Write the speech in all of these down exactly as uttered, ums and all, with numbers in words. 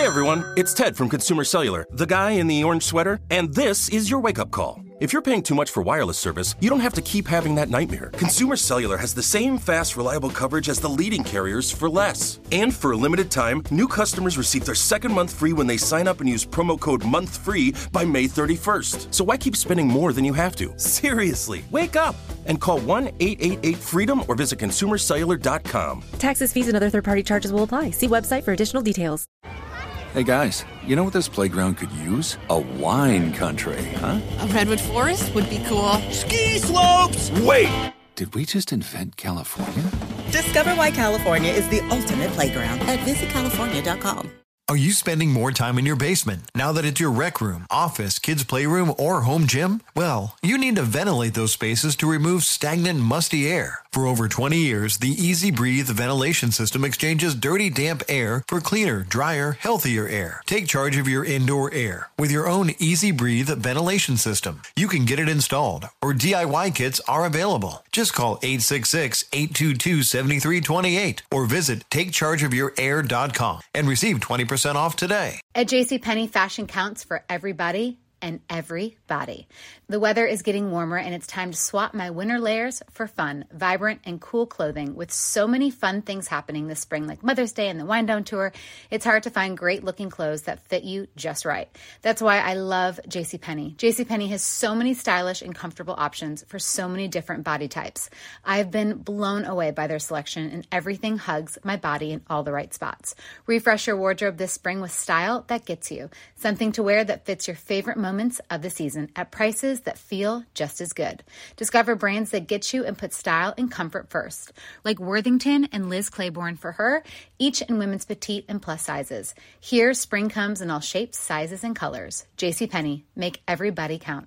Hey everyone, it's Ted from Consumer Cellular, the guy in the orange sweater, and this is your wake-up call. If you're paying too much for wireless service, you don't have to keep having that nightmare. Consumer Cellular has the same fast, reliable coverage as the leading carriers for less. And for a limited time, new customers receive their second month free when they sign up and use promo code MONTHFREE by May thirty-first. So why keep spending more than you have to? Seriously, wake up and call one eight eight eight FREEDOM or visit consumer cellular dot com. Taxes, fees, and other third-party charges will apply. See website for additional details. Hey guys, you know what this playground could use? A wine country, huh? A redwood forest would be cool. Ski slopes! Wait! Did we just invent California? Discover why California is the ultimate playground at visit california dot com. Are you spending more time in your basement now that it's your rec room, office, kids' playroom, or home gym? Well, you need to ventilate those spaces to remove stagnant, musty air. For over twenty years, the Easy Breathe ventilation system exchanges dirty, damp air for cleaner, drier, healthier air. Take charge of your indoor air with your own Easy Breathe ventilation system. You can get it installed, or D I Y kits are available. Just call eight six six, eight two two, seven three two eight or visit take charge of your air dot com and receive twenty percent off today. At JCPenney, fashion counts for everybody and everybody. The weather is getting warmer and it's time to swap my winter layers for fun, vibrant, and cool clothing. With so many fun things happening this spring, like Mother's Day and the Wind Down Tour, it's hard to find great looking clothes that fit you just right. That's why I love JCPenney. JCPenney has so many stylish and comfortable options for so many different body types. I've been blown away by their selection, and everything hugs my body in all the right spots. Refresh your wardrobe this spring with style that gets you. Something to wear that fits your favorite moments of the season at prices that feel just as good. Discover brands that get you and put style and comfort first, like Worthington and Liz Claiborne for her, each in women's petite and plus sizes. Here, spring comes in all shapes, sizes, and colors. JCPenney, make everybody count.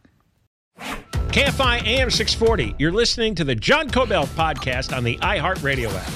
K F I A M six forty. You're listening to the John Kobylt podcast on the iHeartRadio app.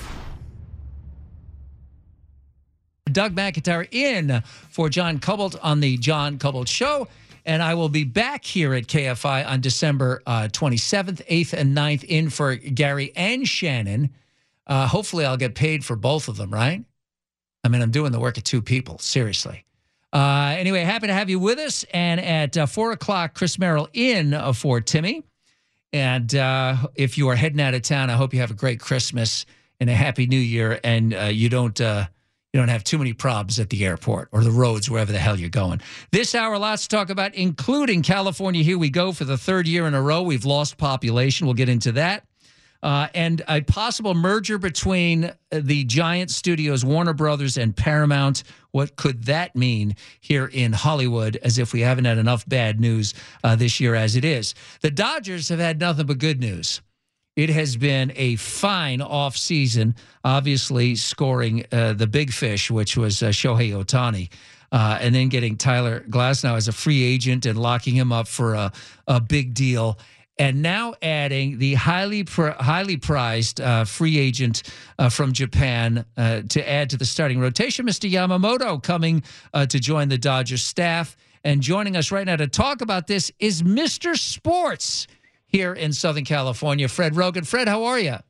Doug McIntyre in for John Kobylt on the John Kobylt Show. And I will be back here at K F I on December uh, twenty-seventh, eighth, and ninth in for Gary and Shannon. Uh, hopefully I'll get paid for both of them, right? I mean, I'm doing the work of two people, seriously. Uh, anyway, happy to have you with us. And at uh, four o'clock, Chris Merrill in uh, for Timmy. And uh, if you are heading out of town, I hope you have a great Christmas and a happy New Year, and uh, you don't... Uh, You don't have too many problems at the airport or the roads, wherever the hell you're going. This hour, lots to talk about, including California. Here we go for the third year in a row. We've lost population. We'll get into that. Uh, and a possible merger between the giant studios, Warner Brothers and Paramount. What could that mean here in Hollywood, as if we haven't had enough bad news uh, this year as it is? The Dodgers have had nothing but good news. It has been a fine offseason, obviously scoring uh, the big fish, which was uh, Shohei Ohtani, uh, and then getting Tyler Glasnow as a free agent and locking him up for a, a big deal. And now adding the highly pr- highly prized uh, free agent uh, from Japan uh, to add to the starting rotation, Mister Yamamoto, coming uh, to join the Dodgers staff. And joining us right now to talk about this is Mister Sports here in Southern California, Fred Rogan. Fred, how are you?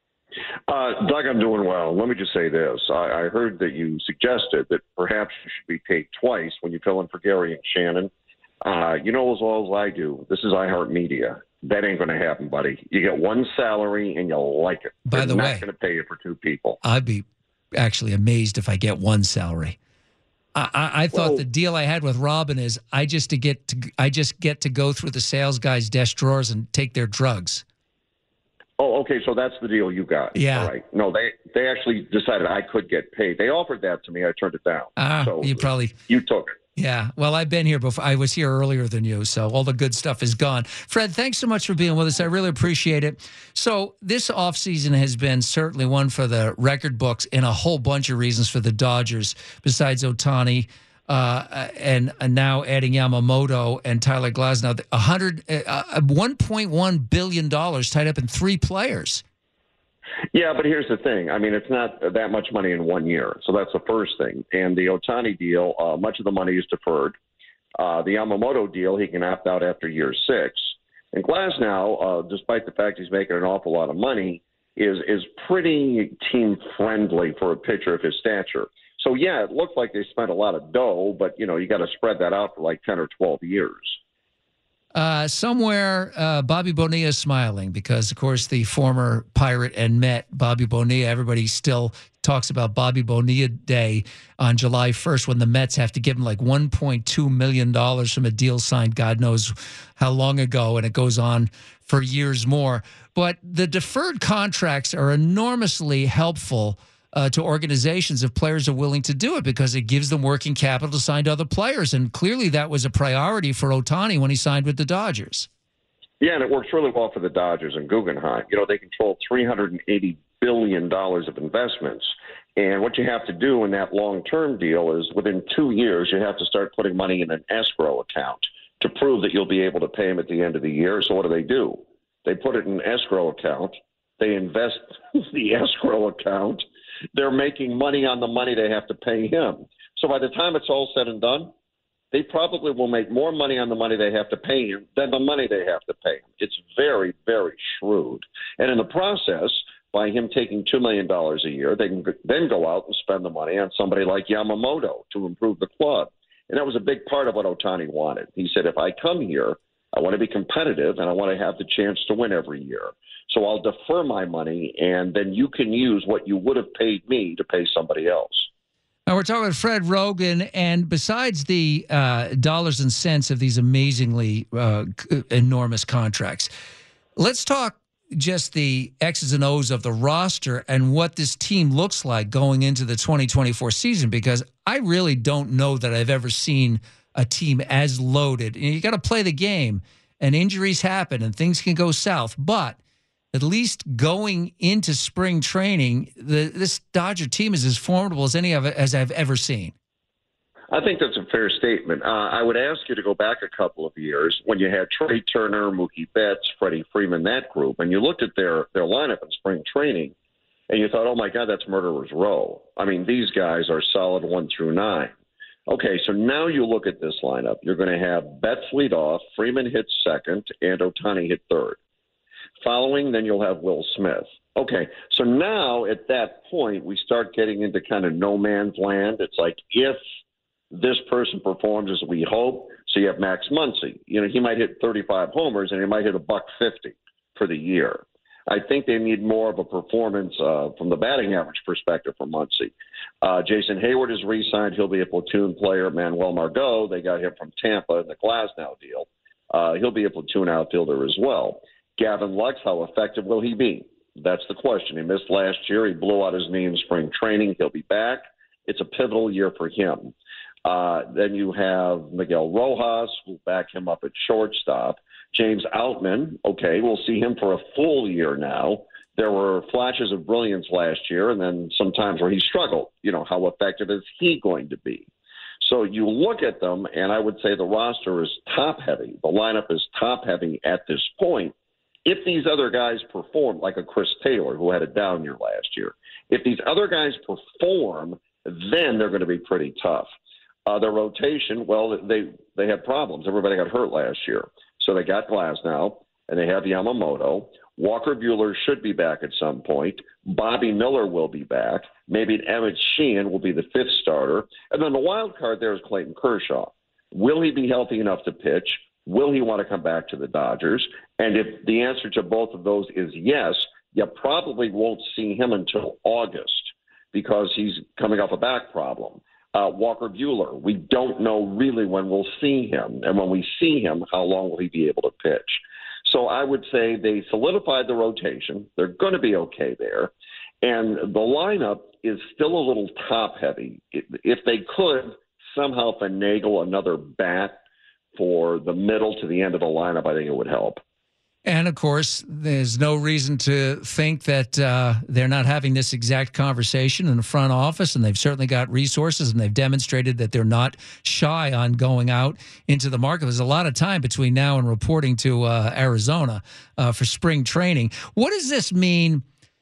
Uh, Doug, I'm doing well. Let me just say this. I, I heard that you suggested that perhaps you should be paid twice when you fill in for Gary and Shannon. Uh, you know as well as I do, this is iHeartMedia. That ain't going to happen, buddy. You get one salary and you'll like it. By They're the not way, going to pay you for two people. I'd be actually amazed if I get one salary. I, I, I thought well, the deal I had with Robin is I just to get to I just get to go through the sales guys' desk drawers and take their drugs. Oh, okay. So that's the deal you got. Yeah. All right. No, they they actually decided I could get paid. They offered that to me. I turned it down. Ah, so you probably you took it. Yeah. Well, I've been here before. I was here earlier than you, so all the good stuff is gone. Fred, thanks so much for being with us. I really appreciate it. So this offseason has been certainly one for the record books in a whole bunch of reasons for the Dodgers, besides Ohtani. Uh, and, and now adding Yamamoto and Tyler Glasnow, one hundred, uh, one point one billion dollars tied up in three players. Yeah, but here's the thing. I mean, it's not that much money in one year. So that's the first thing. And the Ohtani deal, uh, much of the money is deferred. Uh, the Yamamoto deal, he can opt out after year six. And Glasnow, uh, despite the fact he's making an awful lot of money, is is pretty team-friendly for a pitcher of his stature. So, yeah, it looked like they spent a lot of dough, but, you know, you got to spread that out for like ten or twelve years. Uh, somewhere, uh, Bobby Bonilla is smiling because, of course, the former Pirate and Met, Bobby Bonilla, everybody still talks about Bobby Bonilla Day on July first when the Mets have to give him like one point two million dollars from a deal signed God knows how long ago, and it goes on for years more. But the deferred contracts are enormously helpful Uh, to organizations if players are willing to do it because it gives them working capital to sign to other players. And clearly that was a priority for Ohtani when he signed with the Dodgers. Yeah, and it works really well for the Dodgers and Guggenheim. You know, they control three hundred eighty billion dollars of investments. And what you have to do in that long-term deal is within two years, you have to start putting money in an escrow account to prove that you'll be able to pay them at the end of the year. So what do they do? They put it in an escrow account. They invest the escrow account. They're making money on the money they have to pay him. So by the time it's all said and done, they probably will make more money on the money they have to pay him than the money they have to pay him. It's very, very shrewd. And in the process, by him taking two million dollars a year, they can then go out and spend the money on somebody like Yamamoto to improve the club. And that was a big part of what Ohtani wanted. He said, if I come here, I want to be competitive, and I want to have the chance to win every year. So I'll defer my money, and then you can use what you would have paid me to pay somebody else. Now, we're talking with Fred Roggin, and besides the uh, dollars and cents of these amazingly uh, enormous contracts, let's talk just the X's and O's of the roster and what this team looks like going into the twenty twenty-four season, because I really don't know that I've ever seen a team as loaded. You got to play the game, and injuries happen, and things can go south, but at least going into spring training, the, this Dodger team is as formidable as any of it as I've ever seen. I think that's a fair statement. Uh, I would ask you to go back a couple of years when you had Trey Turner, Mookie Betts, Freddie Freeman, that group, and you looked at their, their lineup in spring training, and you thought, oh, my God, that's Murderer's Row. I mean, these guys are solid one through nine. Okay, so now you look at this lineup. You're going to have Betts lead off, Freeman hit second, and Ohtani hit third. Following, then you'll have Will Smith. Okay, so now at that point, we start getting into kind of no man's land. It's like if this person performs as we hope, so you have Max Muncy. You know, he might hit thirty-five homers, and he might hit a buck fifty for the year. I think they need more of a performance uh, from the batting average perspective for Muncy. Uh, Jason Hayward is re-signed. He'll be a platoon player. Manuel Margot, they got him from Tampa in the Glasnow deal. Uh, he'll be a platoon outfielder as well. Gavin Lux, how effective will he be? That's the question. He missed last year. He blew out his knee in spring training. He'll be back. It's a pivotal year for him. Uh, then you have Miguel Rojas, who'll back him up at shortstop. James Outman, okay, we'll see him for a full year now. There were flashes of brilliance last year, and then some times where he struggled. You know, how effective is he going to be? So you look at them, and I would say the roster is top-heavy. The lineup is top-heavy at this point. If these other guys perform, like a Chris Taylor, who had a down year last year, if these other guys perform, then they're going to be pretty tough. Uh, their rotation, well, they they had problems. Everybody got hurt last year. So they got Glasnow, and they have Yamamoto. Walker Buehler should be back at some point. Bobby Miller will be back. Maybe Emmett Sheehan will be the fifth starter. And then the wild card there is Clayton Kershaw. Will he be healthy enough to pitch? Will he want to come back to the Dodgers? And if the answer to both of those is yes, you probably won't see him until August because he's coming off a back problem. Uh, Walker Buehler, we don't know really when we'll see him. And when we see him, how long will he be able to pitch? So I would say they solidified the rotation. They're going to be okay there. And the lineup is still a little top-heavy. If they could somehow finagle another bat for the middle to the end of the lineup, I think it would help. And, of course, there's no reason to think that uh, they're not having this exact conversation in the front office, and they've certainly got resources, and they've demonstrated that they're not shy on going out into the market. There's a lot of time between now and reporting to uh, Arizona uh, for spring training. What does this mean?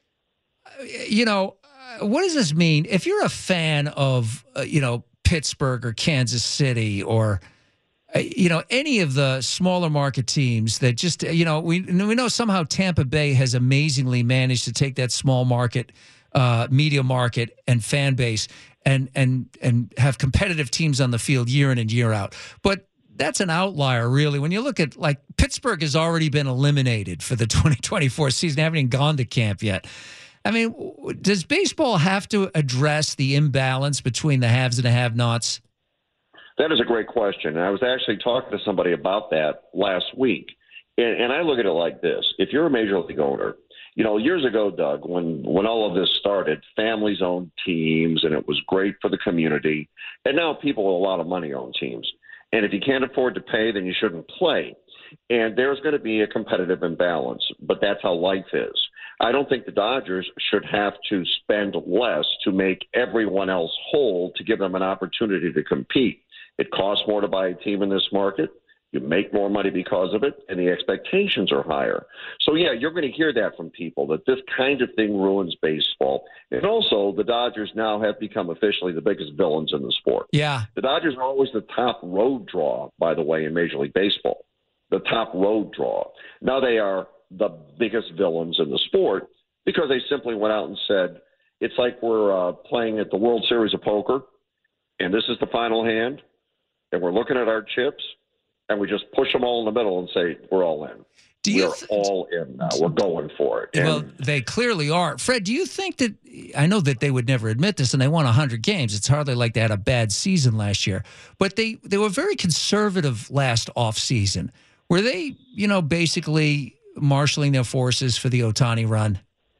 You know, what does this mean? If you're a fan of, uh, you know, Pittsburgh or Kansas City or – you know, any of the smaller market teams that just, you know, we we know somehow Tampa Bay has amazingly managed to take that small market, uh, media market and fan base and and and have competitive teams on the field year in and year out. But that's an outlier, really. When you look at, like, Pittsburgh has already been eliminated for the twenty twenty-four season. They haven't even gone to camp yet. I mean, does baseball have to address the imbalance between the haves and the have-nots? That is a great question. And I was actually talking to somebody about that last week. And, and I look at it like this. If you're a major league owner, you know, years ago, Doug, when, when all of this started, families owned teams, and it was great for the community. And now people with a lot of money own teams. And if you can't afford to pay, then you shouldn't play. And there's going to be a competitive imbalance, but that's how life is. I don't think the Dodgers should have to spend less to make everyone else whole to give them an opportunity to compete. It costs more to buy a team in this market. You make more money because of it, and the expectations are higher. So, yeah, you're going to hear that from people, that this kind of thing ruins baseball. And also, the Dodgers now have become officially the biggest villains in the sport. Yeah. The Dodgers are always the top road draw, by the way, in Major League Baseball. The top road draw. Now they are the biggest villains in the sport because they simply went out and said, it's like we're uh, playing at the World Series of Poker, and this is the final hand, and we're looking at our chips, and we just push them all in the middle and say, we're all in. Do you we're th- all in now. We're going for it. Well, and, they clearly are. Fred, do you think that – I know that they would never admit this, and they won one hundred games. It's hardly like they had a bad season last year. But they, they were very conservative last offseason. Were they, you know, basically marshaling their forces for the Ohtani run?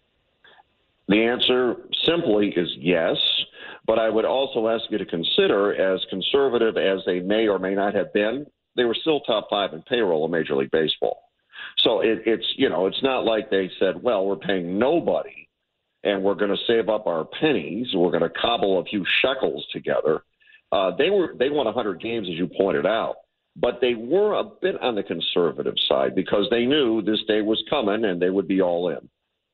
The answer simply is yes. But I would also ask you to consider, as conservative as they may or may not have been, they were still top five in payroll in Major League Baseball. So it, it's, you know, it's not like they said, well, we're paying nobody and we're going to save up our pennies. We're going to cobble a few shekels together. Uh, they were they won one hundred games, as you pointed out, but they were a bit on the conservative side because they knew this day was coming and they would be all in.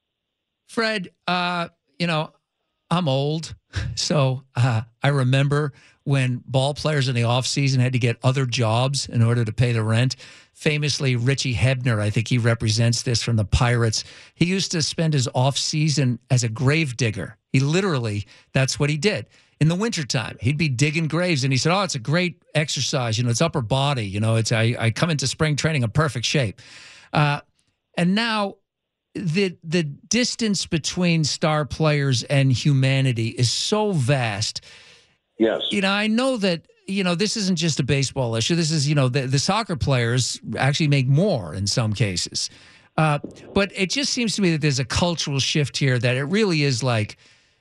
Fred, uh, you know, I'm old, so uh, I remember when ball players in the offseason had to get other jobs in order to pay the rent. Famously, Richie Hebner, I think he represents this from the Pirates. He used to spend his offseason as a grave digger. He literally, that's what he did. In the wintertime, he'd be digging graves, and he said, oh, it's a great exercise. You know, it's upper body. You know, it's I, I come into spring training in perfect shape. Uh, and now the the distance between star players and humanity is so vast. Yes. You know, I know that, you know, this isn't just a baseball issue. This is, you know, the, the soccer players actually make more in some cases. Uh, but it just seems to me that there's a cultural shift here, that it really is like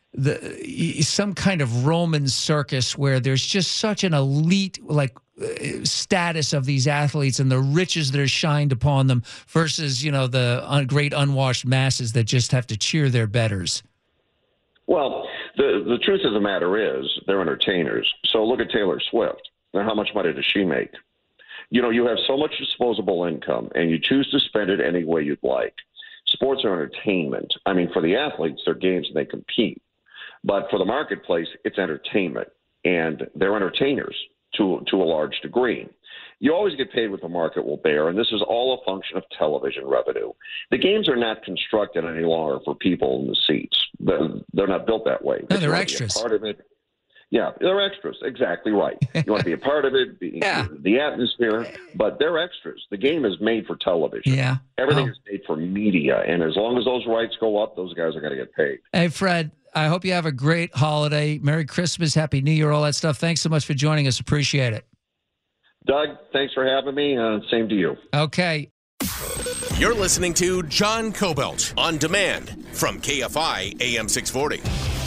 the some kind of Roman circus where there's just such an elite, like, status of these athletes and the riches that are shined upon them versus, you know, the un- great unwashed masses that just have to cheer their betters. Well, the the truth of the matter is they're entertainers. So look at Taylor Swift. Now, how much money does she make? You know, you have so much disposable income, and you choose to spend it any way you'd like. Sports are entertainment. I mean, for the athletes, they're games and they compete. But for the marketplace, it's entertainment, and they're entertainers to to a large degree. You always get paid what the market will bear, and this is all a function of television revenue. The games are not constructed any longer for people in the seats. They're, they're not built that way. No, they're extras. Part of it. Yeah, they're extras. Exactly right. You want to be a part of it, be, yeah. the atmosphere, but they're extras. The game is made for television. Yeah. Everything oh. is made for media, and as long as those rights go up, those guys are going to get paid. Hey, Fred, I hope you have a great holiday. Merry Christmas, Happy New Year, all that stuff. Thanks so much for joining us. Appreciate it. Doug, thanks for having me. Uh, same to you. Okay. You're listening to John Cobelt on demand from K F I A M six forty.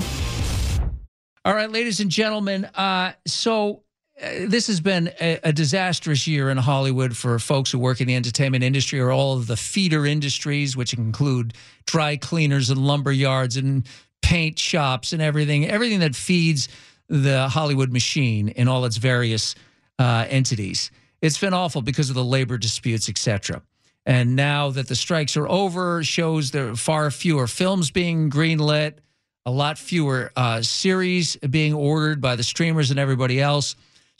All right, ladies and gentlemen, uh, so uh, this has been a, a disastrous year in Hollywood for folks who work in the entertainment industry or all of the feeder industries, which include dry cleaners and lumber yards and paint shops and everything, everything that feeds the Hollywood machine in all its various uh, entities. It's been awful because of the labor disputes, et cetera. And now that the strikes are over, shows there are far fewer films being greenlit, a lot fewer uh, series being ordered by the streamers and everybody else.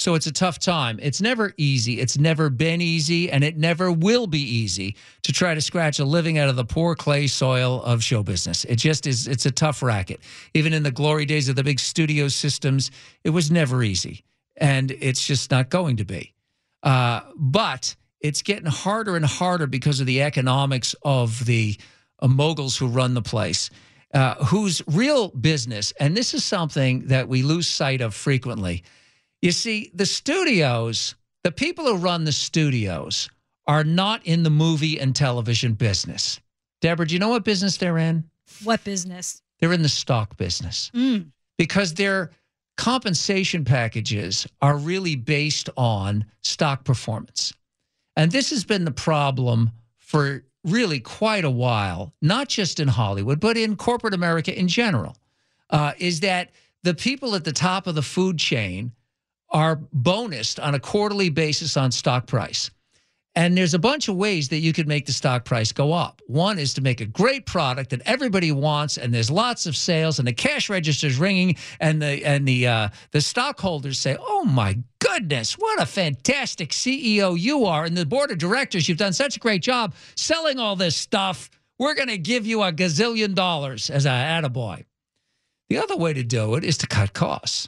So it's a tough time. It's never easy. It's never been easy, and it never will be easy to try to scratch a living out of the poor clay soil of show business. It just is. It's a tough racket. Even in the glory days of the big studio systems, it was never easy, and it's just not going to be. Uh, but it's getting harder and harder because of the economics of the uh, moguls who run the place, uh, whose real business, and this is something that we lose sight of frequently. You see, the studios, the people who run the studios are not in the movie and television business. Deborah, do you know what business they're in? What business? They're in the stock business. Mm. Because their compensation packages are really based on stock performance. And this has been the problem for really quite a while, not just in Hollywood, but in corporate America in general, uh, is that the people at the top of the food chain are bonused on a quarterly basis on stock price. And there's a bunch of ways that you could make the stock price go up. One is to make a great product that everybody wants, and there's lots of sales, and the cash register's ringing, and the and the uh, the stockholders say, "Oh my goodness, what a fantastic C E O you are!" And the board of directors, you've done such a great job selling all this stuff. We're going to give you a gazillion dollars as a attaboy. The other way to do it is to cut costs.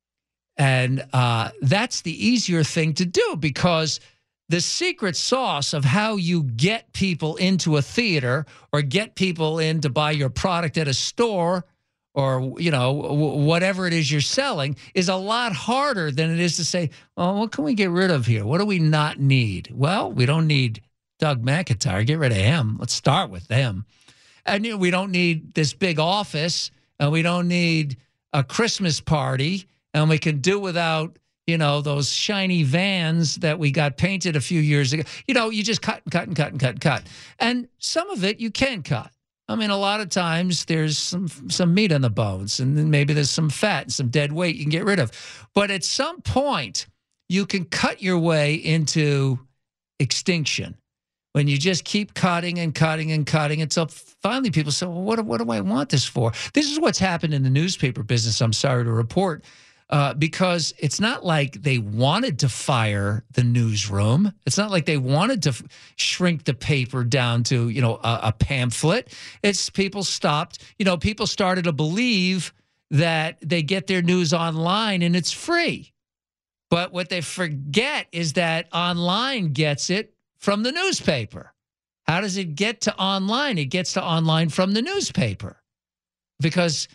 And uh, that's the easier thing to do, because the secret sauce of how you get people into a theater or get people in to buy your product at a store or, you know, w- whatever it is you're selling is a lot harder than it is to say, oh, what can we get rid of here? What do we not need? Well, we don't need Doug McIntyre. Get rid of him. Let's start with them. And you know, we don't need this big office, and we don't need a Christmas party, and we can do without, you know, those shiny vans that we got painted a few years ago. You know, you just cut and cut and cut and cut and cut. And some of it you can cut. I mean, a lot of times there's some some meat on the bones, and then maybe there's some fat and some dead weight you can get rid of. But at some point, you can cut your way into extinction when you just keep cutting and cutting and cutting until finally people say, well, what, what do I want this for? This is what's happened in the newspaper business, I'm sorry to report. Uh, because it's not like they wanted to fire the newsroom. It's not like they wanted to f- shrink the paper down to, you know, a, a pamphlet. It's people stopped, you know, people started to believe that they get their news online and it's free. But what they forget is that online gets it from the newspaper. How does it get to online? It gets to online from the newspaper. Because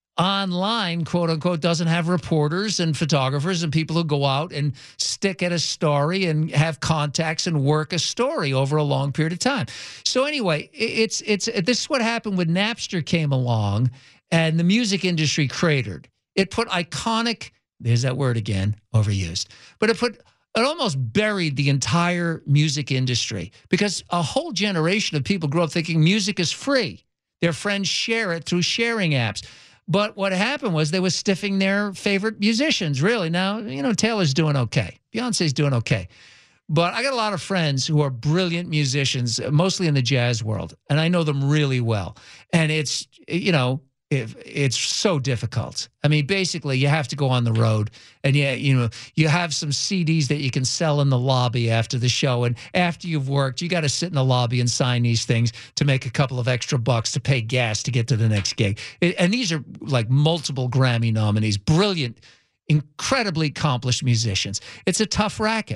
online, quote unquote, doesn't have reporters and photographers and people who go out and stick at a story and have contacts and work a story over a long period of time. So anyway, it's it's this is what happened when Napster came along and the music industry cratered. It put iconic, there's that word again, overused, but it put it almost buried the entire music industry because a whole generation of people grew up thinking music is free. Their friends share it through sharing apps. But what happened was they were stiffing their favorite musicians, really. Now, you know, Taylor's doing okay. Beyonce's doing okay. But I got a lot of friends who are brilliant musicians, mostly in the jazz world, and I know them really well. And it's, you know, it, it's so difficult. I mean, basically, you have to go on the road, and yeah, you know, you have some C Ds that you can sell in the lobby after the show, and after you've worked, you got to sit in the lobby and sign these things to make a couple of extra bucks to pay gas to get to the next gig. And these are like multiple Grammy nominees, brilliant, incredibly accomplished musicians. It's a tough racket,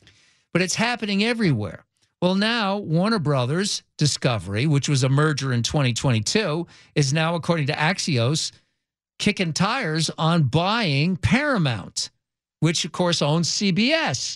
but it's happening everywhere. Well, now Warner Brothers Discovery, which was a merger in twenty twenty-two, is now, according to Axios, kicking tires on buying Paramount, which, of course, owns C B S.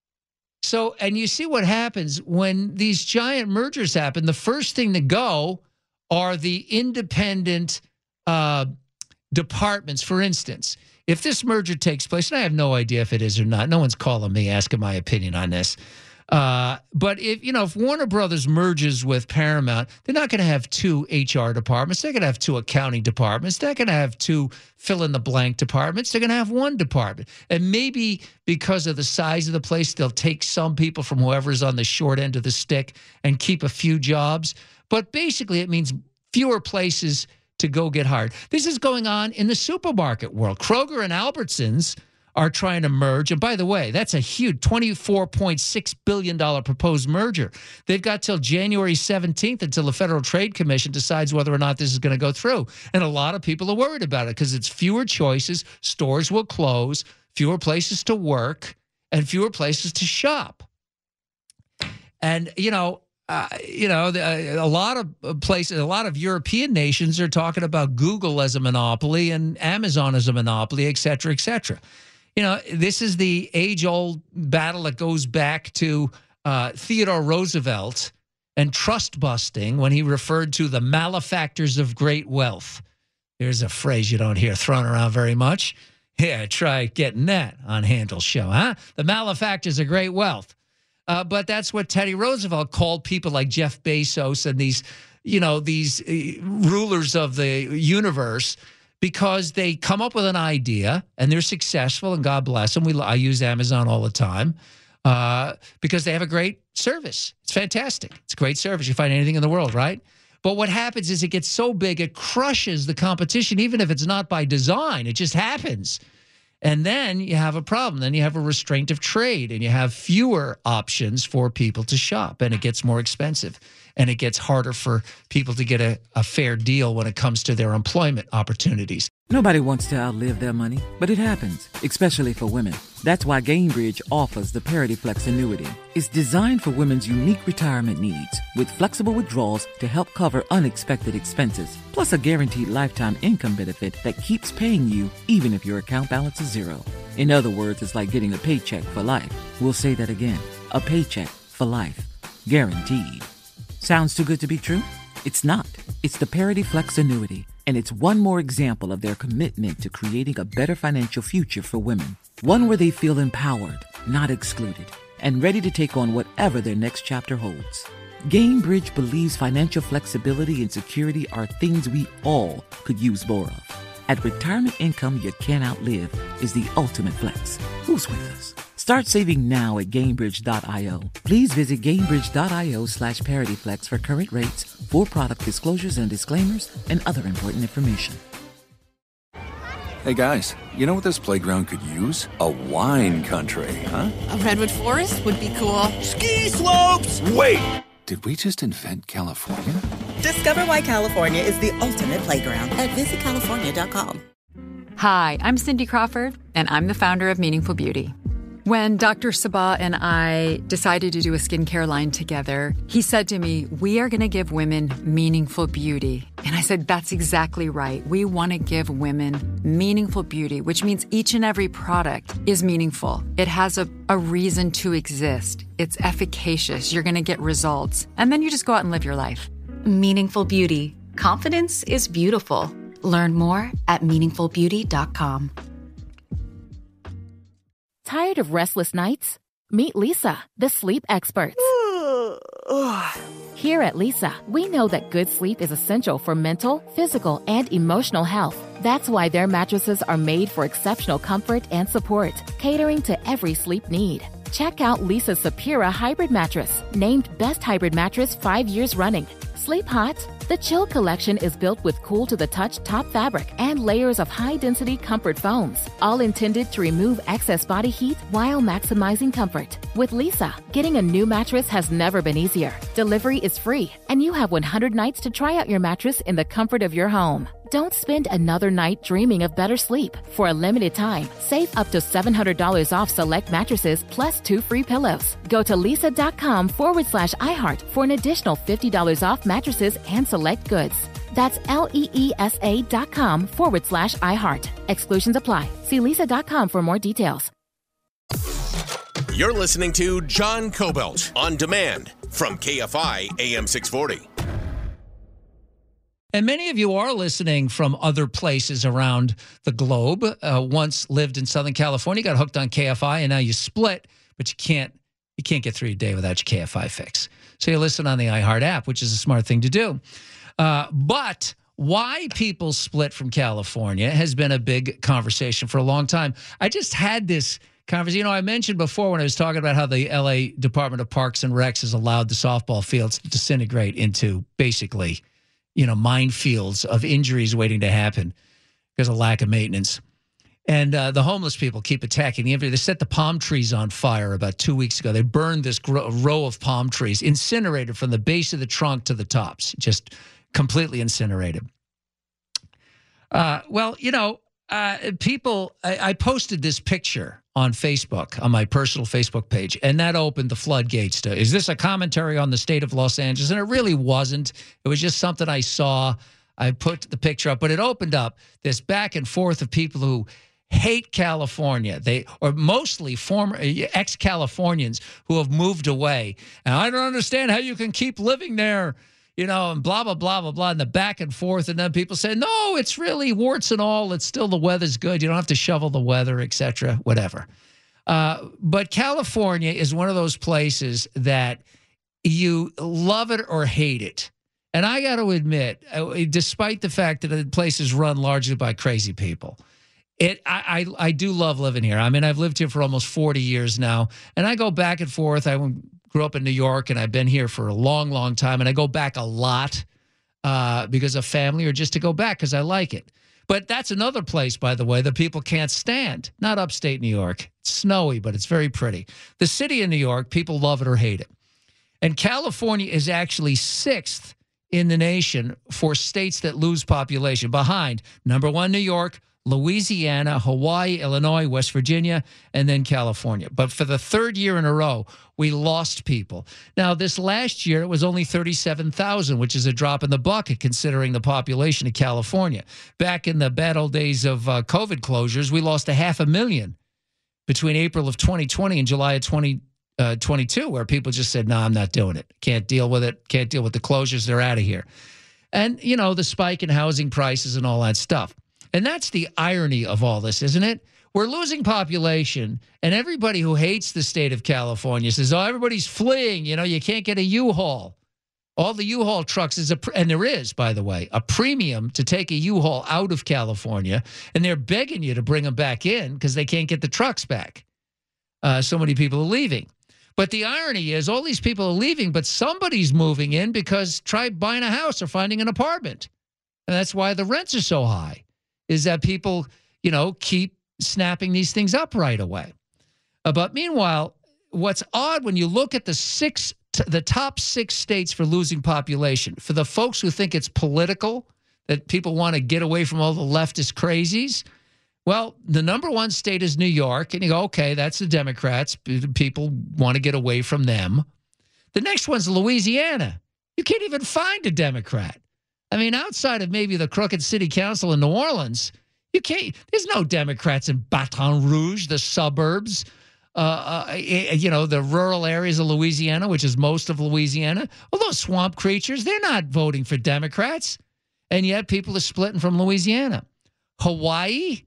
So, and you see what happens when these giant mergers happen. The first thing to go are the independent uh, departments. For instance, if this merger takes place, and I have no idea if it is or not, no one's calling me asking my opinion on this. Uh, but if, you know, if Warner Brothers merges with Paramount, they're not going to have two H R departments. They're going to have two accounting departments. They're going to have two fill-in-the-blank departments. They're going to have one department. And maybe because of the size of the place, they'll take some people from whoever's on the short end of the stick and keep a few jobs. But basically, it means fewer places to go get hired. This is going on in the supermarket world. Kroger and Albertsons are trying to merge. And by the way, that's a huge twenty-four point six billion dollars proposed merger. They've got till January seventeenth until the Federal Trade Commission decides whether or not this is going to go through. And a lot of people are worried about it because it's fewer choices, stores will close, fewer places to work, and fewer places to shop. And, you know, uh, you know, the, a lot of places, a lot of European nations are talking about Google as a monopoly and Amazon as a monopoly, et cetera, et cetera. You know, this is the age-old battle that goes back to uh, Theodore Roosevelt and trust busting when he referred to the malefactors of great wealth. Here's a phrase you don't hear thrown around very much. Yeah, try getting that on Handel's show, huh? The malefactors of great wealth. Uh, but that's what Teddy Roosevelt called people like Jeff Bezos and these, you know, these uh, rulers of the universe, because they come up with an idea and they're successful, and God bless them. We, I use Amazon all the time uh, because they have a great service. It's fantastic. It's a great service. You find anything in the world, right? But what happens is it gets so big, it crushes the competition, even if it's not by design. It just happens. And then you have a problem. Then you have a restraint of trade, and you have fewer options for people to shop, and it gets more expensive, and it gets harder for people to get a, a fair deal when it comes to their employment opportunities. Nobody wants to outlive their money, but it happens, especially for women. That's why Gainbridge offers the Parity Flex annuity. It's designed for women's unique retirement needs, with flexible withdrawals to help cover unexpected expenses, plus a guaranteed lifetime income benefit that keeps paying you even if your account balance is zero. In other words, it's like getting a paycheck for life. We'll say that again. A paycheck for life. Guaranteed. Sounds too good to be true? It's not. It's the Parity Flex annuity, and it's one more example of their commitment to creating a better financial future for women. One where they feel empowered, not excluded, and ready to take on whatever their next chapter holds. Gainbridge believes financial flexibility and security are things we all could use more of. At retirement income you can't outlive is the ultimate flex. Who's with us? Start saving now at Gainbridge dot io. Please visit Gainbridge dot io slash ParityFlex for current rates, for product disclosures and disclaimers, and other important information. Hey guys, you know what this playground could use? A wine country, huh? A redwood forest would be cool. Ski slopes! Wait! Did we just invent California? Discover why California is the ultimate playground at visit california dot com. Hi, I'm Cindy Crawford, and I'm the founder of Meaningful Beauty. When Doctor Sabah and I decided to do a skincare line together, he said to me, we are going to give women meaningful beauty. And I said, that's exactly right. We want to give women meaningful beauty, which means each and every product is meaningful. It has a, a reason to exist. It's efficacious. You're going to get results. And then you just go out and live your life. Meaningful Beauty. Confidence is beautiful. Learn more at meaningful beauty dot com. Tired of restless nights? Meet Lisa, the sleep experts. Here at Lisa, we know that good sleep is essential for mental, physical, and emotional health. That's why their mattresses are made for exceptional comfort and support, catering to every sleep need. Check out Lisa's Sapira Hybrid Mattress, named Best Hybrid Mattress five years running. Sleep hot? The Chill Collection is built with cool-to-the-touch top fabric and layers of high-density comfort foams, all intended to remove excess body heat while maximizing comfort. With Lisa, getting a new mattress has never been easier. Delivery is free, and you have one hundred nights to try out your mattress in the comfort of your home. Don't spend another night dreaming of better sleep. For a limited time, save up to seven hundred dollars off select mattresses plus two free pillows. Go to lisa.com forward slash iHeart for an additional fifty dollars off mattresses and select goods. That's L-E-E-S-A dot com forward slash iHeart. Exclusions apply. See lisa dot com for more details. You're listening to John Cobelt on demand from K F I A M six forty. And many of you are listening from other places around the globe. Uh, once lived in Southern California, got hooked on K F I, and now you split, but you can't you can't get through your day without your K F I fix. So you listen on the iHeart app, which is a smart thing to do. Uh, but why people split from California has been a big conversation for a long time. I just had this conversation. You know, I mentioned before when I was talking about how the L A Department of Parks and Recs has allowed the softball fields to disintegrate into basically, you know, minefields of injuries waiting to happen because of lack of maintenance. And uh, the homeless people keep attacking the infantry. They set the palm trees on fire about two weeks ago. They burned this gro- row of palm trees, incinerated from the base of the trunk to the tops, just completely incinerated. Uh, well, you know, uh, people, I, I posted this picture on Facebook, on my personal Facebook page, and that opened the floodgates to, is this a commentary on the state of Los Angeles? And it really wasn't. It was just something I saw. I put the picture up, but it opened up this back and forth of people who hate California. They or mostly former ex-Californians who have moved away. And I don't understand how you can keep living there, you know, and blah, blah, blah, blah, blah, and the back and forth. And then people say, no, it's really warts and all. It's still the weather's good. You don't have to shovel the weather, et cetera, whatever. Uh, but California is one of those places that you love it or hate it. And I got to admit, despite the fact that the place is run largely by crazy people, It, I, I, I do love living here. I mean, I've lived here for almost forty years now, and I go back and forth. I grew up in New York, and I've been here for a long, long time, and I go back a lot uh, because of family or just to go back because I like it. But that's another place, by the way, that people can't stand. Not upstate New York. It's snowy, but it's very pretty. The city of New York, people love it or hate it. And California is actually sixth in the nation for states that lose population, behind number one, New York, Louisiana, Hawaii, Illinois, West Virginia, and then California. But for the third year in a row, we lost people. Now, this last year, it was only thirty-seven thousand, which is a drop in the bucket considering the population of California. Back in the bad old days of uh, COVID closures, we lost a half a million between April of twenty twenty and July of twenty twenty-two, where people just said, no, nah, I'm not doing it. Can't deal with it. Can't deal with the closures. They're out of here. And, you know, the spike in housing prices and all that stuff. And that's the irony of all this, isn't it? We're losing population, and everybody who hates the state of California says, oh, everybody's fleeing. You know, you can't get a U-Haul. All the U-Haul trucks is, a, and there is, by the way, a premium to take a U-Haul out of California, and they're begging you to bring them back in because they can't get the trucks back. Uh, so many people are leaving. But the irony is all these people are leaving, but somebody's moving in because try buying a house or finding an apartment. And that's why the rents are so high. Is that people, you know, keep snapping these things up right away. Uh, but meanwhile, what's odd when you look at the six, t- the top six states for losing population, for the folks who think it's political, that people want to get away from all the leftist crazies, well, the number one state is New York, and you go, okay, that's the Democrats. People want to get away from them. The next one's Louisiana. You can't even find a Democrat. I mean, outside of maybe the crooked city council in New Orleans, you can't. There's no Democrats in Baton Rouge, the suburbs, uh, uh, you know, the rural areas of Louisiana, which is most of Louisiana. All those swamp creatures, they're not voting for Democrats, and yet people are splitting from Louisiana. Hawaii,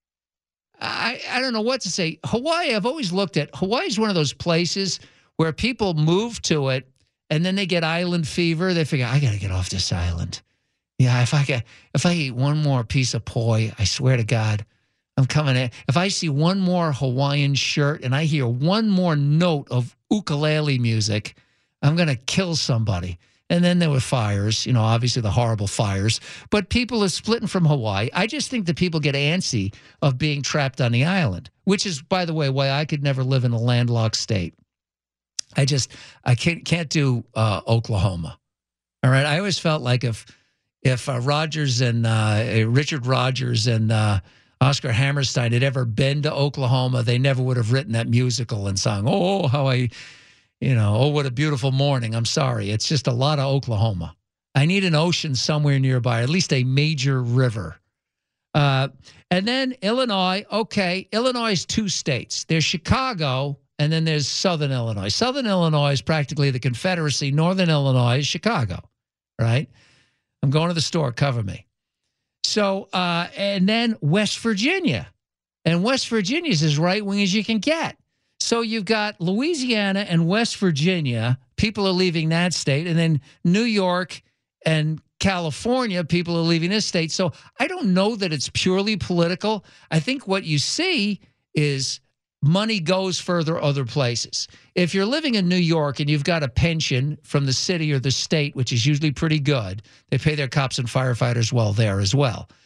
I, I don't know what to say. Hawaii, I've always looked at. Hawaii is one of those places where people move to it, and then they get island fever. They figure, I got to get off this island. Yeah, if I get, if I eat one more piece of poi, I swear to God, I'm coming in. If I see one more Hawaiian shirt and I hear one more note of ukulele music, I'm going to kill somebody. And then there were fires, you know, obviously the horrible fires. But people are splitting from Hawaii. I just think that people get antsy of being trapped on the island, which is, by the way, why I could never live in a landlocked state. I just, I can't, can't do uh, Oklahoma. All right. I always felt like if, If uh, Rogers and uh, Richard Rogers and uh, Oscar Hammerstein had ever been to Oklahoma, they never would have written that musical and sung, oh, how I, you know, oh, what a beautiful morning. I'm sorry. It's just a lot of Oklahoma. I need an ocean somewhere nearby, at least a major river. Uh, and then Illinois, okay, Illinois is two states. There's Chicago, and then there's Southern Illinois. Southern Illinois is practically the Confederacy. Northern Illinois is Chicago, right? I'm going to the store. Cover me. So, uh, and then West Virginia. And West Virginia is as right-wing as you can get. So you've got Louisiana and West Virginia. People are leaving that state. And then New York and California, people are leaving this state. So I don't know that it's purely political. I think what you see is money goes further other places. If you're living in New York and you've got a pension from the city or the state, which is usually pretty good, they pay their cops and firefighters well there as well.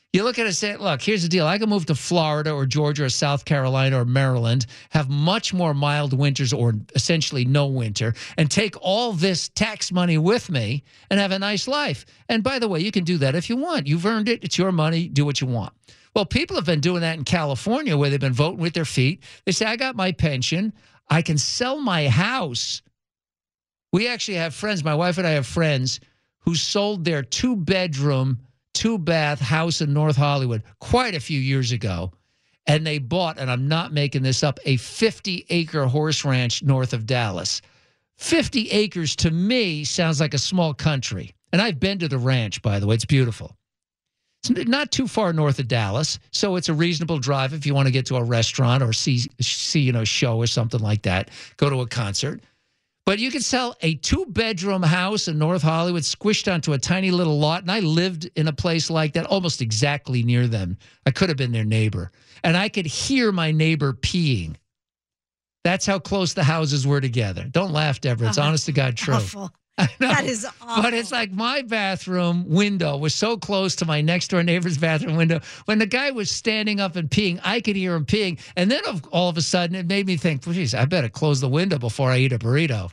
You look at it and say, look, here's the deal. I can move to Florida or Georgia or South Carolina or Maryland, have much more mild winters or essentially no winter, and take all this tax money with me and have a nice life. And by the way, you can do that if you want. You've earned it. It's your money. Do what you want. Well, people have been doing that in California where they've been voting with their feet. They say, I got my pension. I can sell my house. We actually have friends, my wife and I have friends who sold their two-bedroom, two-bath house in North Hollywood quite a few years ago, and they bought, and I'm not making this up, a fifty-acre horse ranch north of Dallas. fifty acres to me sounds like a small country, and I've been to the ranch, by the way. It's beautiful. It's not too far north of Dallas, so it's a reasonable drive if you want to get to a restaurant or see, see you know, show or something like that, go to a concert. But you could sell a two-bedroom house in North Hollywood squished onto a tiny little lot, and I lived in a place like that almost exactly near them. I could have been their neighbor, and I could hear my neighbor peeing. That's how close the houses were together. Don't laugh, Deborah. It's oh, honest to God true. Awful. I know, that is awful. But it's like my bathroom window was so close to my next door neighbor's bathroom window. When the guy was standing up and peeing, I could hear him peeing. And then all of a sudden, it made me think, well, geez, I better close the window before I eat a burrito.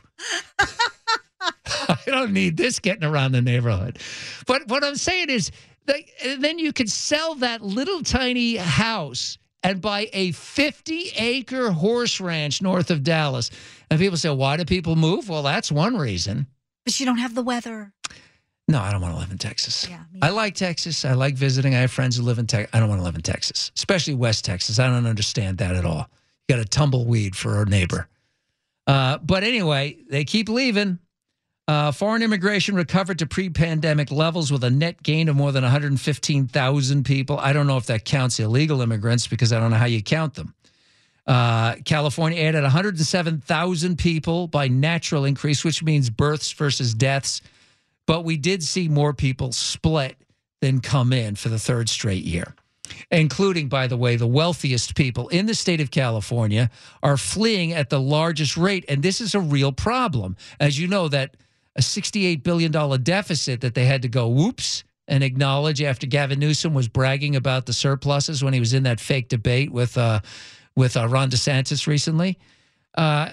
I don't need this getting around the neighborhood. But what I'm saying is, that, then you could sell that little tiny house and buy a fifty-acre horse ranch north of Dallas. And people say, why do people move? Well, that's one reason. But you don't have the weather. No, I don't want to live in Texas. Yeah, I like Texas. I like visiting. I have friends who live in Texas. I don't want to live in Texas, especially West Texas. I don't understand that at all. You got a tumbleweed for a neighbor. Uh, but anyway, they keep leaving. Uh, foreign immigration recovered to pre-pandemic levels with a net gain of more than one hundred fifteen thousand people. I don't know if that counts illegal immigrants because I don't know how you count them. Uh, California added one hundred seven thousand people by natural increase, which means births versus deaths. But we did see more people split than come in for the third straight year, including, by the way, the wealthiest people in the state of California are fleeing at the largest rate. And this is a real problem. As you know, that a sixty-eight billion dollars deficit that they had to go whoops and acknowledge after Gavin Newsom was bragging about the surpluses when he was in that fake debate with uh, with uh, Ron DeSantis recently. Uh,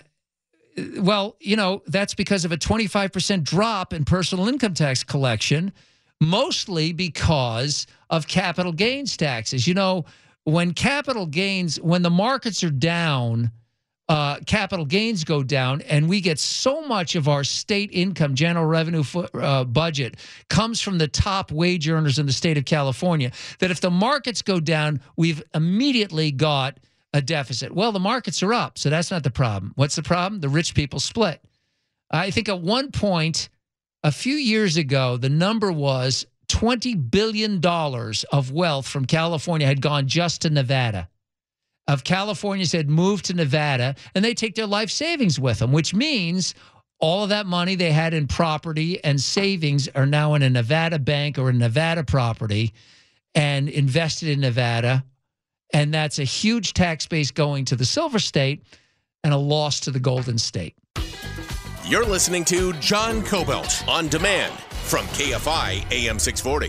well, you know, that's because of a twenty-five percent drop in personal income tax collection, mostly because of capital gains taxes. You know, when capital gains, when the markets are down, uh, capital gains go down, and we get so much of our state income, general revenue uh, budget comes from the top wage earners in the state of California, that if the markets go down, we've immediately got a deficit. Well, the markets are up, so that's not the problem. What's the problem? The rich people split. I think at one point, a few years ago, the number was twenty billion dollars of wealth from California had gone just to Nevada. Of Californians had moved to Nevada, and they take their life savings with them, which means all of that money they had in property and savings are now in a Nevada bank or a Nevada property and invested in Nevada. And that's a huge tax base going to the Silver State and a loss to the Golden State. You're listening to John Cobelt on demand from K F I A M six forty.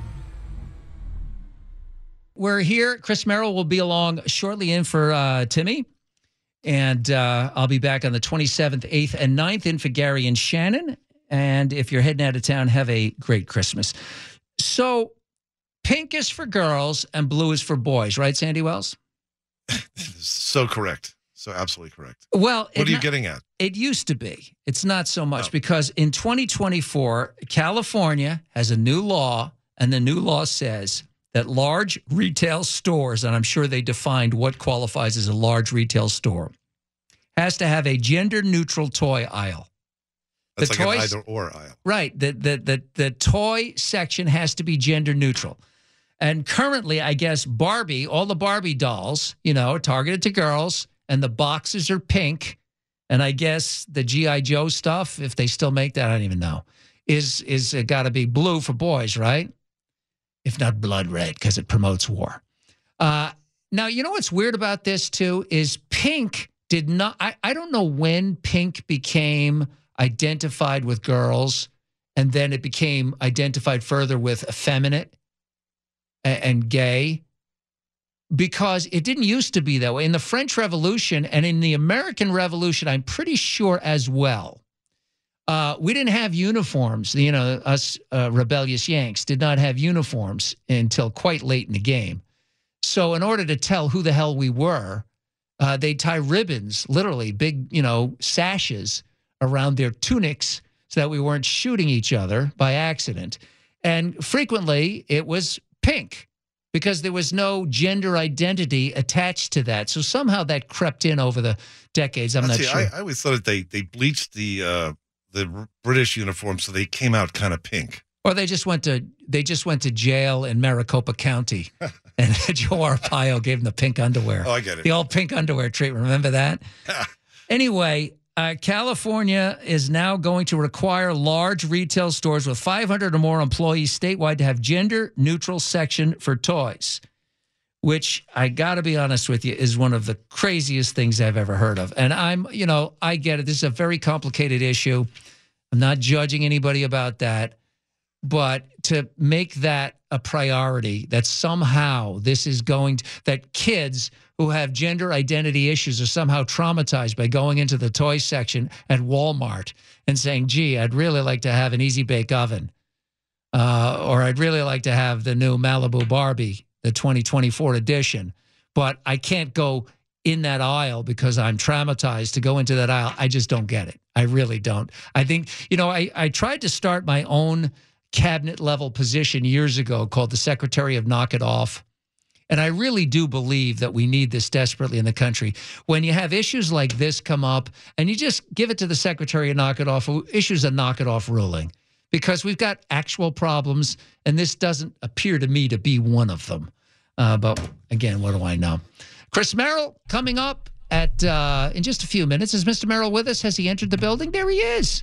We're here. Chris Merrill will be along shortly in for uh, Timmy. And uh, I'll be back on the twenty-seventh, eighth, and ninth in for Gary and Shannon. And if you're heading out of town, have a great Christmas. So pink is for girls and blue is for boys, right, Sandy Wells? So correct. So absolutely correct. Well, what are you not, getting at? It used to be. It's not so much oh. because in twenty twenty-four, California has a new law, and the new law says that large retail stores, and I'm sure they defined what qualifies as a large retail store, has to have a gender-neutral toy aisle. That's the like toys, an either or aisle. Right. The, the, the, the toy section has to be gender-neutral. And currently, I guess, Barbie, all the Barbie dolls, you know, are targeted to girls, and the boxes are pink. And I guess the G I. Joe stuff, if they still make that, I don't even know, is is uh, got to be blue for boys, right? If not blood red, because it promotes war. Uh, now, you know what's weird about this, too, is pink did not, I, I don't know when pink became identified with girls, and then it became identified further with effeminate. and gay, because it didn't used to be that way. In the French Revolution and in the American Revolution, I'm pretty sure as well, uh, we didn't have uniforms. You know, us uh, rebellious Yanks did not have uniforms until quite late in the game. So in order to tell who the hell we were, uh, they'd tie ribbons, literally big, you know, sashes around their tunics so that we weren't shooting each other by accident. And frequently it was pink because there was no gender identity attached to that. So somehow that crept in over the decades. I'm Let's not see, sure. I, I always thought that they, they bleached the uh, the British uniform so they came out kind of pink. Or they just went to they just went to jail in Maricopa County, and Joe Arpaio gave them the pink underwear. Oh, I get it. The old pink underwear treatment. Remember that? Anyway, uh, California is now going to require large retail stores with five hundred or more employees statewide to have gender-neutral section for toys, which I got to be honest with you is one of the craziest things I've ever heard of. And I'm, you know, I get it. This is a very complicated issue. I'm not judging anybody about that. But to make that a priority, that somehow this is going to, that kids who have gender identity issues are somehow traumatized by going into the toy section at Walmart and saying, gee, I'd really like to have an Easy Bake Oven. Uh, or I'd really like to have the new Malibu Barbie, the twenty twenty-four edition. But I can't go in that aisle because I'm traumatized to go into that aisle. I just don't get it. I really don't. I think, you know, I, I tried to start my own cabinet level position years ago called the Secretary of Knock It Off. And I really do believe that we need this desperately in the country. When you have issues like this come up and you just give it to the Secretary of Knock It Off, who issues a knock it off ruling, because we've got actual problems and this doesn't appear to me to be one of them. Uh, but again, what do I know? Chris Merrill coming up at uh, in just a few minutes. Is Mister Merrill with us? Has he entered the building? There he is.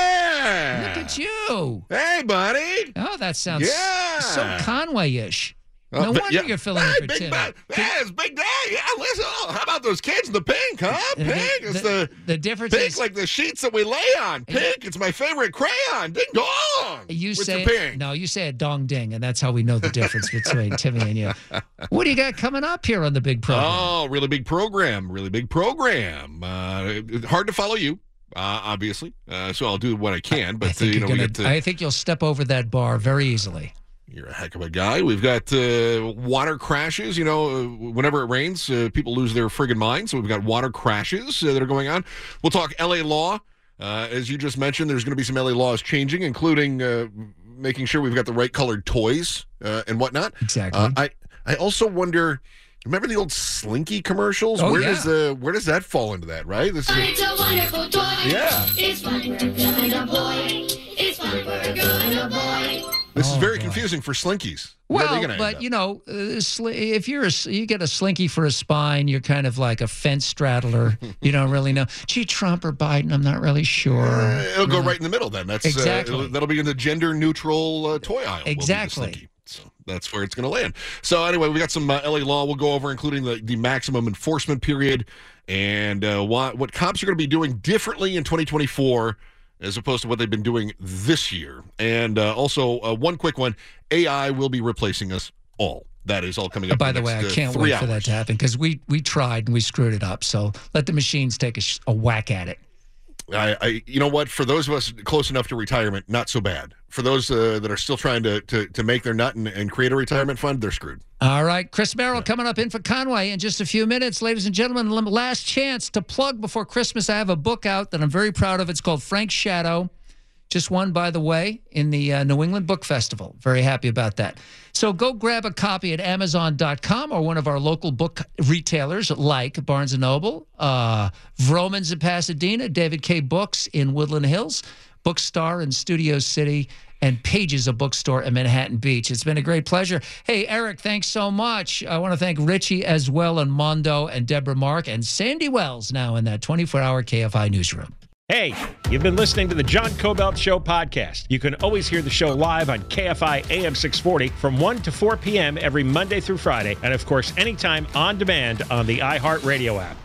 Yeah. Look at you. Hey, buddy. Oh, that sounds yeah. so Conway-ish. Oh, no but, wonder yeah. you're filling hey, in for big Tim. ba- hey, it's Big Day. Yeah, listen. Oh, how about those kids in the pink, huh? The- Pink. the- It's the, the difference pink is- like the sheets that we lay on. Pink. It's my favorite crayon. Ding dong. You with say the pink. no, you say a dong ding, and that's how we know the difference between Timmy and you. What do you got coming up here on the big program? Oh, really big program. Really big program. Uh, hard to follow you. Uh, obviously, uh, so I'll do what I can. But I think, uh, you you're know, we gonna, get to. I think you'll step over that bar very easily. You're a heck of a guy. We've got uh, water crashes. You know, uh, whenever it rains, uh, people lose their friggin' minds. So we've got water crashes uh, that are going on. We'll talk L A law. Uh, as you just mentioned, there's going to be some L A laws changing, including uh, making sure we've got the right colored toys uh, and whatnot. Exactly. Uh, I I also wonder. Remember the old Slinky commercials? Oh, where yeah. does uh, where does that fall into that? Right. This is, It's a wonderful toy. Yeah. It's fun for a girl and a boy. It's fun for a girl and a boy. This Oh, is very boy. confusing for Slinkies. Where are they Well, gonna end but up? you know, uh, sli- if you're a, you get a slinky for a spine, you're kind of like a fence straddler. You don't really know. Gee, Trump or Biden? I'm not really sure. Uh, it'll go Really. right in the middle then. That's Exactly. Uh, it'll- that'll be in the gender neutral uh, toy aisle. will be the Exactly. Slinky. So that's where it's going to land. So anyway, we got some uh, L A law we'll go over, including the, the maximum enforcement period and uh, what what cops are going to be doing differently in twenty twenty-four as opposed to what they've been doing this year. And uh, also uh, one quick one: A I will be replacing us all. That is all coming up. By in the way, next, I uh, can't three wait for that hours. to happen because we we tried and we screwed it up. So let the machines take a, sh- a whack at it. I, I, you know what? For those of us close enough to retirement, not so bad. For those uh, that are still trying to, to, to make their nut and, and create a retirement fund, they're screwed. All right, Chris Merrill coming up in for Conway in just a few minutes. Ladies and gentlemen, last chance to plug before Christmas. I have a book out that I'm very proud of. It's called Frank's Shadow. Just won, by the way, in the uh, New England Book Festival. Very happy about that. So go grab a copy at amazon dot com or one of our local book retailers like Barnes and Noble, uh, Vroman's in Pasadena, David K. Books in Woodland Hills, Bookstar in Studio City, and Pages, a bookstore in Manhattan Beach. It's been a great pleasure. Hey, Eric, thanks so much. I want to thank Richie as well, and Mondo, and Deborah Mark, and Sandy Wells now in that twenty-four hour K F I newsroom. Hey, you've been listening to the John Cobelt Show podcast. You can always hear the show live on K F I A M six forty from one to four p.m. every Monday through Friday. And, of course, anytime on demand on the iHeartRadio app.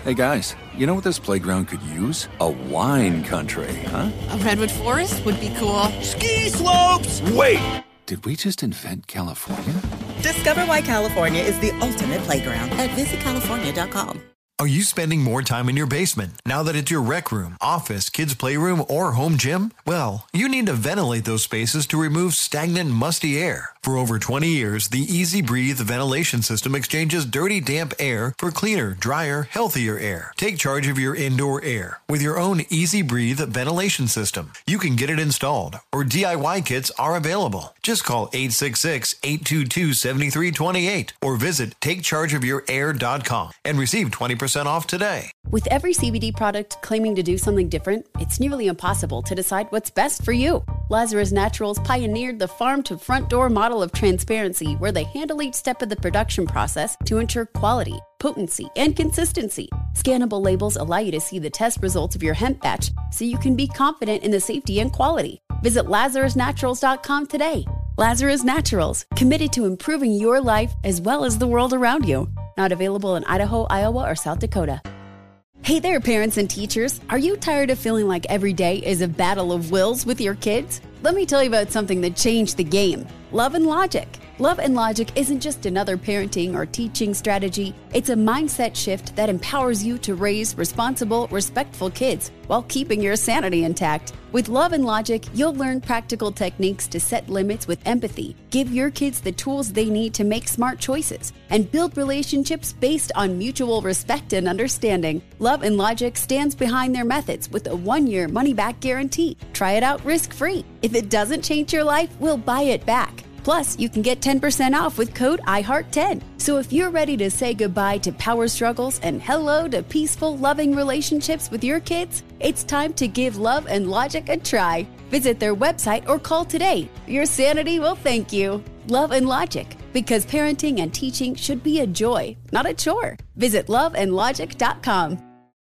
Hey guys, you know what this playground could use? A wine country, huh? A redwood forest would be cool. Ski slopes! Wait! Did we just invent California? Discover why California is the ultimate playground at visit california dot com. Are you spending more time in your basement now that it's your rec room, office, kids' playroom, or home gym? Well, you need to ventilate those spaces to remove stagnant, musty air. For over twenty years, the Easy Breathe ventilation system exchanges dirty, damp air for cleaner, drier, healthier air. Take charge of your indoor air with your own Easy Breathe ventilation system. You can get it installed, or D I Y kits are available. Just call eight six six, eight two two, seven three two eight or visit take charge of your air dot com and receive twenty percent off today. With every C B D product claiming to do something different, it's nearly impossible to decide what's best for you. Lazarus Naturals pioneered the farm-to-front-door model of transparency, where they handle each step of the production process to ensure quality, potency, and consistency. Scannable labels allow you to see the test results of your hemp batch, so you can be confident in the safety and quality. Visit lazarus naturals dot com today. Lazarus Naturals, committed to improving your life as well as the world around you. Not available in Idaho, Iowa, or South Dakota. Hey there, parents and teachers. Are you tired of feeling like every day is a battle of wills with your kids? Let me tell you about something that changed the game. Love and Logic. Love and Logic isn't just another parenting or teaching strategy. It's a mindset shift that empowers you to raise responsible, respectful kids while keeping your sanity intact. With Love and Logic, you'll learn practical techniques to set limits with empathy, give your kids the tools they need to make smart choices, and build relationships based on mutual respect and understanding. Love and Logic stands behind their methods with a one-year money-back guarantee. Try it out risk-free. If it doesn't change your life, we'll buy it back. Plus, you can get ten percent off with code I heart ten. So if you're ready to say goodbye to power struggles and hello to peaceful, loving relationships with your kids, it's time to give Love and Logic a try. Visit their website or call today. Your sanity will thank you. Love and Logic, because parenting and teaching should be a joy, not a chore. Visit love and logic dot com.